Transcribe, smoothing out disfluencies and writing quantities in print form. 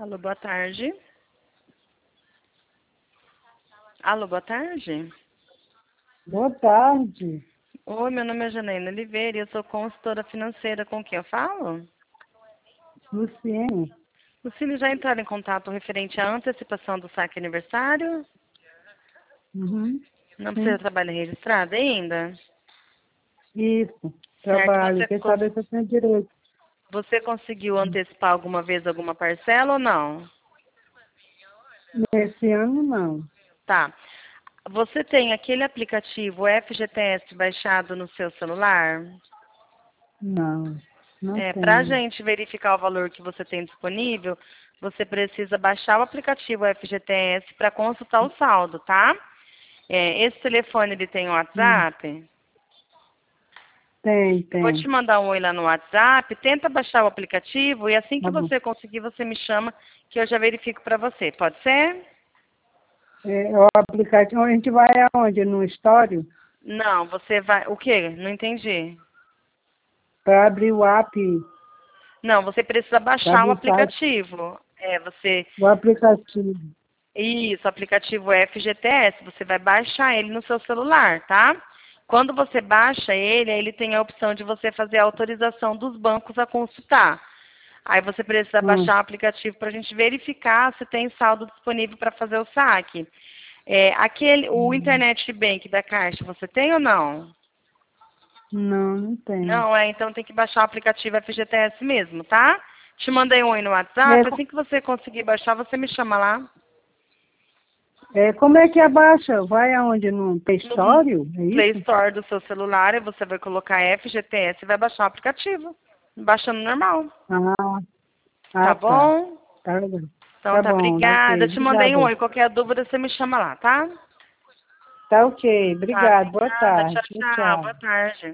Alô, boa tarde. Alô, boa tarde. Boa tarde. Oi, meu nome é Janaína Oliveira e eu sou consultora financeira. Com quem eu falo? Luciene. Lucílio, já entraram em contato referente à antecipação do saque aniversário? Uhum. Não precisa Sim. trabalhar registrado ainda? Isso. Certo. Trabalho. Quer saber se eu tenho direito? Você conseguiu antecipar alguma vez alguma parcela ou não? Esse ano, não. Tá. Você tem aquele aplicativo FGTS baixado no seu celular? Não. Não Para a tenho. gente verificar o valor que você tem disponível, você precisa baixar o aplicativo FGTS para consultar o saldo, tá? Esse telefone ele tem Hum. WhatsApp? Tem, Eu vou te tem. mandar um oi lá no WhatsApp, tenta baixar o aplicativo e assim que Tá bom. você conseguir, você me chama que eu já verifico para você. Pode ser? O aplicativo, a gente vai aonde? No Story? Não, você vai. O quê? Não entendi. Para abrir o app, Não, você precisa para baixar o abrir o site, aplicativo. Você. o aplicativo. Isso, o aplicativo FGTS. Você vai baixar ele no seu celular, tá? Quando você baixa ele, aí ele tem a opção de você fazer a autorização dos bancos a consultar. Aí você precisa Hum. baixar o aplicativo para a gente verificar se tem saldo disponível para fazer o saque. O Hum. Internet Bank da Caixa, você tem ou não? Não, não tem. Não, então tem que baixar o aplicativo FGTS mesmo, tá? Te mandei um oi no É, WhatsApp, assim que você conseguir baixar, você me chama lá. como é que abaixa? Vai aonde? No Play No Store? É Play isso? Store do seu celular, e você vai colocar FGTS e vai baixar o aplicativo. Baixando normal. Ah, Tá tá. bom? Tá legal. Então Tá tá, bom, obrigada. ok. Eu te mandei um Obrigada. oi. Qualquer dúvida, você me chama lá, tá? Tá ok. Tá, Obrigado. Boa obrigada. tarde. Tchau, Tchau, tchau. tchau. Boa tarde.